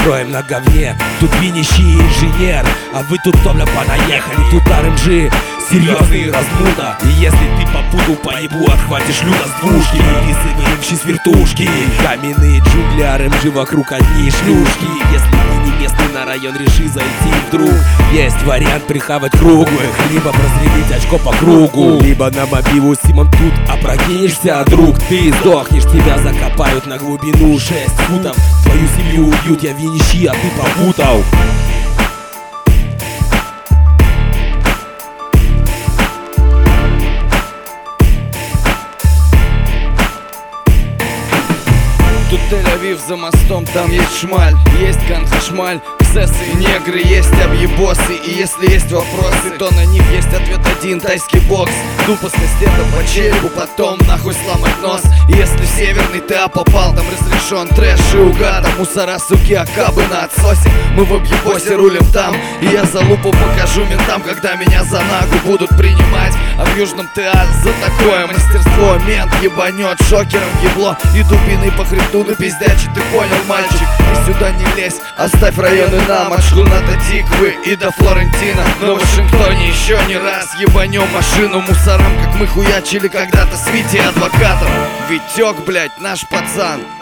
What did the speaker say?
строим на говне. Тут винищий инженер, а вы тут томля понаехали. Тут РМЖ, серьезный размута. И если ты попутал по ебу, отхватишь люто с двушки. Выписываем с вертушки. Каменные джунгли, РМЖ вокруг одни шлюшки. Если ты не местный на район, реши зайти вдруг. Есть вариант прихавать круглых, либо прозрелить очко по кругу, либо на мобилу Симон тут опрокинешься, друг. Ты сдохнешь, тебя закопают на глубину 6 футов. Твою семью убьют, я винищи, а ты попутал. Тут Тель-Авив за мостом, там есть шмаль, есть Хан-Хашмаль, ксесы и негры, есть объебосы. И если есть вопросы, то на них есть ответ один: тайский бокс. Тупо с кастета по черепу, потом нахуй сломать нос. И если северный ты попал, там разрешен трэш и угар. Там мусора, суки, акабы на отсосе. Мы в объебосе рулим там, и я за лупу покажу ментам, когда меня за нагу будут принимать. А в Южном ТА за такое мастерство мент ебанет шокером ебло и дубиной по хребту напиздячит. Ты понял, мальчик? Ты сюда не лезь, оставь районы нам. От Шхуна до Тиквы и до Флорентина. Но в Вашингтоне еще не раз ебанем машину мусорам, как мы хуячили когда-то с Витей адвокатом. Витек, блять, наш пацан.